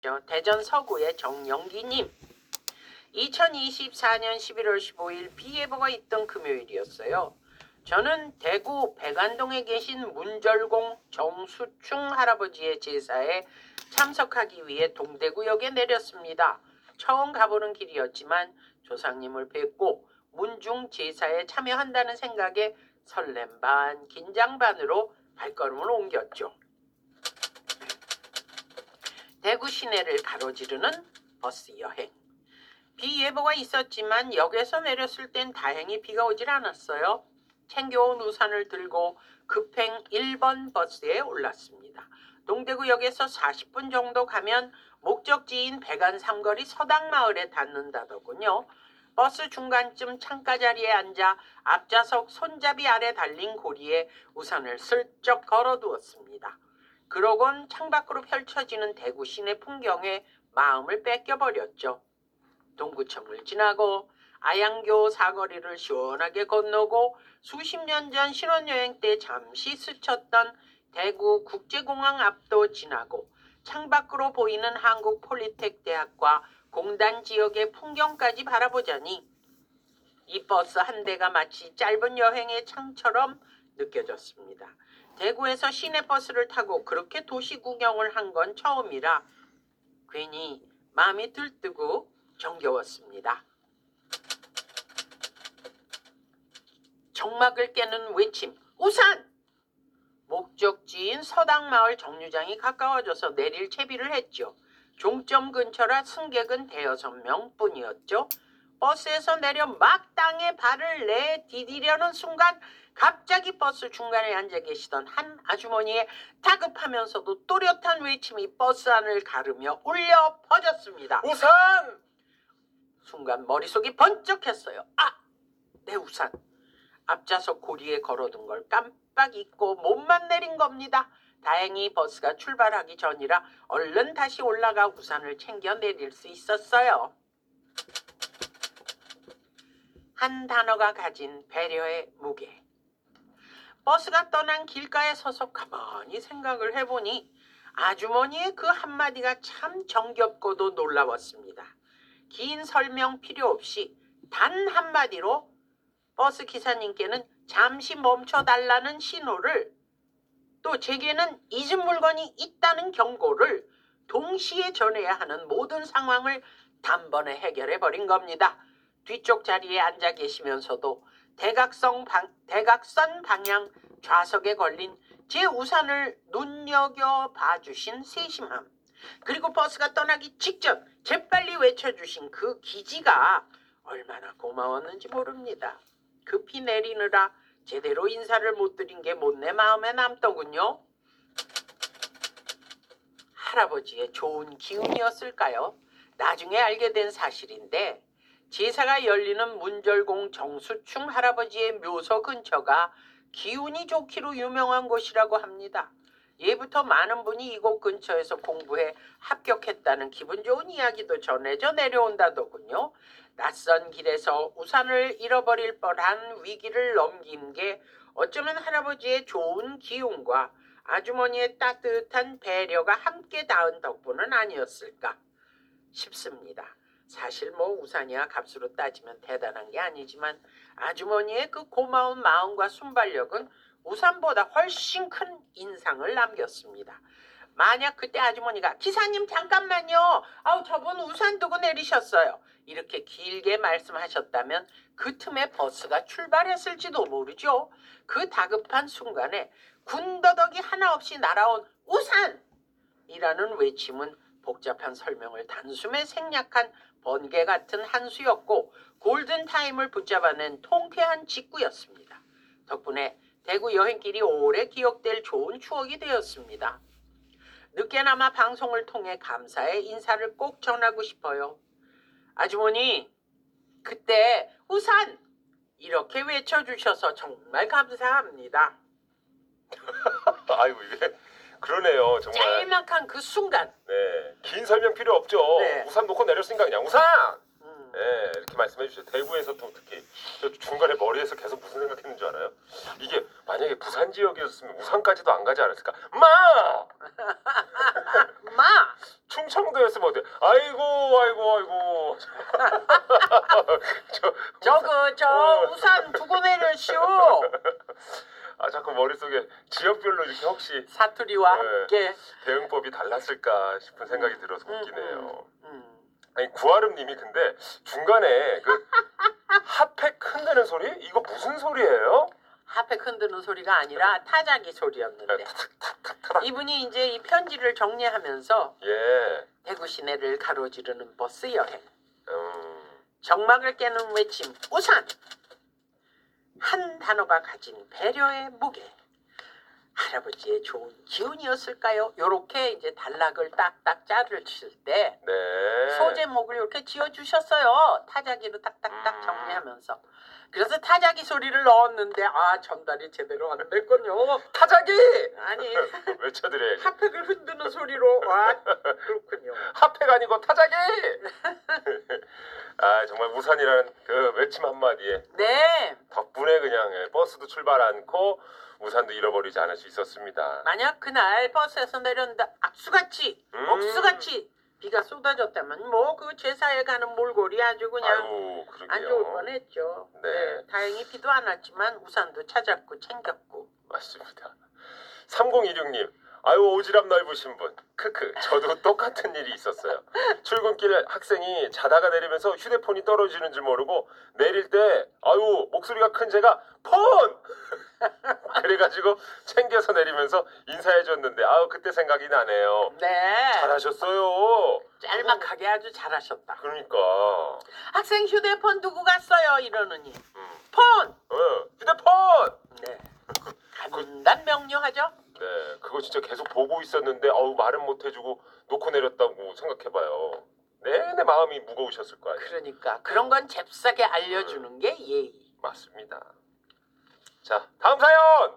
대전 서구의 정영기님. 2024년 11월 15일 비 예보가 있던 금요일이었어요. 저는 대구 백안동에 계신 문절공 정수충 할아버지의 제사에 참석하기 위해 동대구역에 내렸습니다. 처음 가보는 길이었지만 조상님을 뵙고 문중 제사에 참여한다는 생각에 설렘 반 긴장 반으로 발걸음을 옮겼죠. 대구 시내를 가로지르는 버스 여행. 비 예보가 있었지만 역에서 내렸을 땐 다행히 비가 오질 않았어요. 챙겨온 우산을 들고 급행 1번 버스에 올랐습니다. 동대구역에서 40분 정도 가면 목적지인 백안 삼거리 서당마을에 닿는다더군요. 버스 중간쯤 창가 자리에 앉아 앞좌석 손잡이 아래 달린 고리에 우산을 슬쩍 걸어두었습니다. 그러곤 창밖으로 펼쳐지는 대구 시내 풍경에 마음을 뺏겨버렸죠. 동구청을 지나고 아양교 사거리를 시원하게 건너고 수십 년 전 신혼여행 때 잠시 스쳤던 대구 국제공항 앞도 지나고 창밖으로 보이는 한국폴리텍 대학과 공단 지역의 풍경까지 바라보자니 이 버스 한 대가 마치 짧은 여행의 창처럼 느껴졌습니다. 대구에서 시내버스를 타고 그렇게 도시 구경을 한 건 처음이라 괜히 마음이 들뜨고 정겨웠습니다. 정막을 깨는 외침, 우산! 목적지인 서당마을 정류장이 가까워져서 내릴 채비를 했죠. 종점 근처라 승객은 대여섯 명뿐이었죠. 버스에서 내려 막 땅에 발을 내디디려는 순간 갑자기 버스 중간에 앉아 계시던 한 아주머니의 다급하면서도 또렷한 외침이 버스 안을 가르며 울려 퍼졌습니다. 우산! 순간 머릿속이 번쩍했어요. 아! 내 우산! 앞좌석 고리에 걸어둔 걸 깜빡 잊고 몸만 내린 겁니다. 다행히 버스가 출발하기 전이라 얼른 다시 올라가 우산을 챙겨 내릴 수 있었어요. 한 단어가 가진 배려의 무게. 버스가 떠난 길가에 서서 가만히 생각을 해보니 아주머니의 그 한마디가 참 정겹고도 놀라웠습니다. 긴 설명 필요 없이 단 한마디로 버스 기사님께는 잠시 멈춰달라는 신호를, 또 제게는 잊은 물건이 있다는 경고를 동시에 전해야 하는 모든 상황을 단번에 해결해버린 겁니다. 뒤쪽 자리에 앉아 계시면서도 대각선 방향 좌석에 걸린 제 우산을 눈여겨봐주신 세심함, 그리고 버스가 떠나기 직전 재빨리 외쳐주신 그 기지가 얼마나 고마웠는지 모릅니다. 급히 내리느라 제대로 인사를 못 드린 게 못내 마음에 남더군요. 할아버지의 좋은 기운이었을까요? 나중에 알게 된 사실인데 제사가 열리는 문절공 정수충 할아버지의 묘소 근처가 기운이 좋기로 유명한 곳이라고 합니다. 예부터 많은 분이 이곳 근처에서 공부해 합격했다는 기분 좋은 이야기도 전해져 내려온다더군요. 낯선 길에서 우산을 잃어버릴 뻔한 위기를 넘긴 게 어쩌면 할아버지의 좋은 기운과 아주머니의 따뜻한 배려가 함께 닿은 덕분은 아니었을까 싶습니다. 사실 우산이야 값으로 따지면 대단한 게 아니지만 아주머니의 그 고마운 마음과 순발력은 우산보다 훨씬 큰 인상을 남겼습니다. 만약 그때 아주머니가 기사님 잠깐만요. 저분 우산 두고 내리셨어요. 이렇게 길게 말씀하셨다면 그 틈에 버스가 출발했을지도 모르죠. 그 다급한 순간에 군더더기 하나 없이 날아온 우산이라는 외침은 복잡한 설명을 단숨에 생략한 번개 같은 한 수였고 골든타임을 붙잡아낸 통쾌한 직구였습니다. 덕분에 대구 여행길이 오래 기억될 좋은 추억이 되었습니다. 늦게나마 방송을 통해 감사의 인사를 꼭 전하고 싶어요. 아주머니, 그때 우산! 이렇게 외쳐주셔서 정말 감사합니다. 아이고 이게 그러네요 정말. 짤막한 그 순간. 네, 긴 설명 필요 없죠. 네. 우산 놓고 내렸으니까 그냥 우산! 네, 이렇게 말씀해 주세요. 대구에서 또 특히 저 중간에 머리에서 계속 무슨 생각했는 줄 알아요? 이게 만약에 부산 지역이었으면 우산까지도 안 가지 않았을까? 마! 마! 충청도였으면 어때? 아이고. 저 우산 두고 내려시오. 자꾸 머릿속에 지역별로 이렇게 혹시 사투리와 네. 함께. 대응법이 달랐을까 싶은 생각이 들어서 웃기네요. 음. 아니 구아름님이 근데 중간에 그 핫팩 흔드는 소리? 이거 무슨 소리예요? 핫팩 흔드는 소리가 아니라 타자기 소리였는데 탁탁탁탁. 이분이 이제 이 편지를 정리하면서 예. 대구 시내를 가로지르는 버스 여행, 음. 정막을 깨는 외침 우산, 한 단어가 가진 배려의 무게, 할아버지의 좋은 기운이었을까요? 요렇게 이제 단락을 딱딱 짤을 칠 때 네. 소제목을 이렇게 지어주셨어요. 타자기로 딱딱딱 정리하면서. 그래서 타자기 소리를 넣었는데 전달이 제대로 안 됐군요. 타자기! 아니 외쳐드려야지. 핫팩을 흔드는 소리로 그렇군요. 핫팩 아니고 타자기! 정말 우산이라는 그 외침 한마디에 네, 덕분에 그냥 버스도 출발 않고 우산도 잃어버리지 않을 수 있었습니다. 만약 그날 버스에서 내렸는데 악수같이 억수같이 비가 쏟아졌다면 뭐 그 제사에 가는 몰골이 아주 그냥 아유, 그러게요. 안 좋을 뻔했죠. 네. 다행히 비도 안 왔지만 우산도 찾았고 챙겼고. 맞습니다. 3016님, 오지랖 넓으신 분. 크크. 저도 똑같은 일이 있었어요. 출근길 학생이 자다가 내리면서 휴대폰이 떨어지는 줄 모르고 내릴 때 목소리가 큰 제가 폰! 그래가지고 챙겨서 내리면서 인사해줬는데 그때 생각이 나네요. 네. 잘하셨어요. 짤막하게 아주 잘하셨다. 그러니까 학생 휴대폰 두고 갔어요 이러느니 폰! 휴대폰! 네. 간단 명료하죠? 네, 그거 진짜 계속 보고 있었는데 말은 못 해주고 놓고 내렸다고 생각해봐요. 내내 마음이 무거우셨을 거 아니에요. 그러니까 그런 건 잽싸게 알려주는 게 예의. 맞습니다. 자, 다음 사연!